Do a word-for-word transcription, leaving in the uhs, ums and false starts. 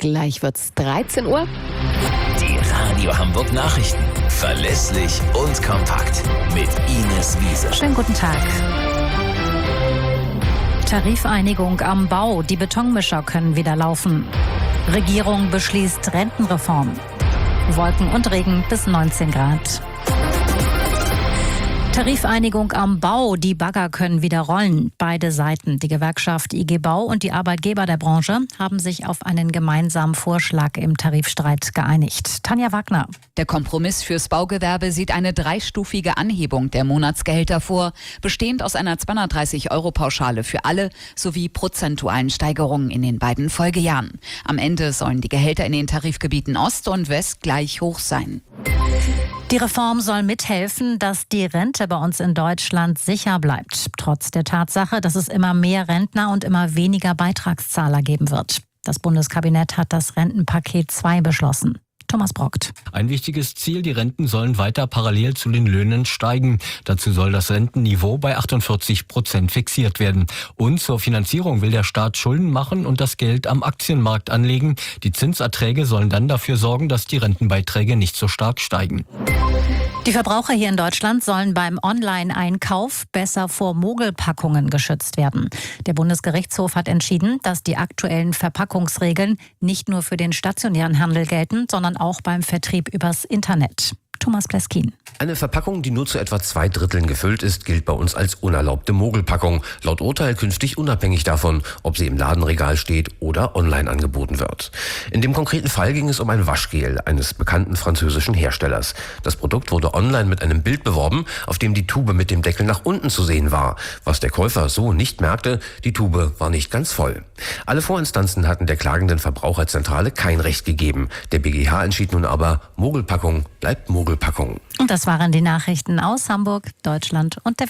Gleich wird's dreizehn Uhr. Die Radio Hamburg Nachrichten. Verlässlich und kompakt. Mit Ines Wiese. Schönen guten Tag. Tarifeinigung am Bau. Die Betonmischer können wieder laufen. Regierung beschließt Rentenreform. Wolken und Regen bis neunzehn Grad. Tarifeinigung am Bau. Die Bagger können wieder rollen. Beide Seiten, die Gewerkschaft I G Bau und die Arbeitgeber der Branche, haben sich auf einen gemeinsamen Vorschlag im Tarifstreit geeinigt. Tanja Wagner. Der Kompromiss fürs Baugewerbe sieht eine dreistufige Anhebung der Monatsgehälter vor, bestehend aus einer zweihundertdreißig Euro Pauschale für alle sowie prozentualen Steigerungen in den beiden Folgejahren. Am Ende sollen die Gehälter in den Tarifgebieten Ost und West gleich hoch sein. Die Reform soll mithelfen, dass die Rente bei uns in Deutschland sicher bleibt. Trotz der Tatsache, dass es immer mehr Rentner und immer weniger Beitragszahler geben wird. Das Bundeskabinett hat das Rentenpaket zwei beschlossen. Thomas Brockt. Ein wichtiges Ziel, die Renten sollen weiter parallel zu den Löhnen steigen. Dazu soll das Rentenniveau bei achtundvierzig Prozent fixiert werden. Und zur Finanzierung will der Staat Schulden machen und das Geld am Aktienmarkt anlegen. Die Zinserträge sollen dann dafür sorgen, dass die Rentenbeiträge nicht so stark steigen. Die Verbraucher hier in Deutschland sollen beim Online-Einkauf besser vor Mogelpackungen geschützt werden. Der Bundesgerichtshof hat entschieden, dass die aktuellen Verpackungsregeln nicht nur für den stationären Handel gelten, sondern auch beim Vertrieb übers Internet. Thomas Pleskin. Eine Verpackung, die nur zu etwa zwei Dritteln gefüllt ist, gilt bei uns als unerlaubte Mogelpackung. Laut Urteil künftig unabhängig davon, ob sie im Ladenregal steht oder online angeboten wird. In dem konkreten Fall ging es um ein Waschgel eines bekannten französischen Herstellers. Das Produkt wurde online mit einem Bild beworben, auf dem die Tube mit dem Deckel nach unten zu sehen war. Was der Käufer so nicht merkte, die Tube war nicht ganz voll. Alle Vorinstanzen hatten der klagenden Verbraucherzentrale kein Recht gegeben. Der B G H entschied nun aber, Mogelpackung bleibt Mogelpackung. Und das waren die Nachrichten aus Hamburg, Deutschland und der Welt.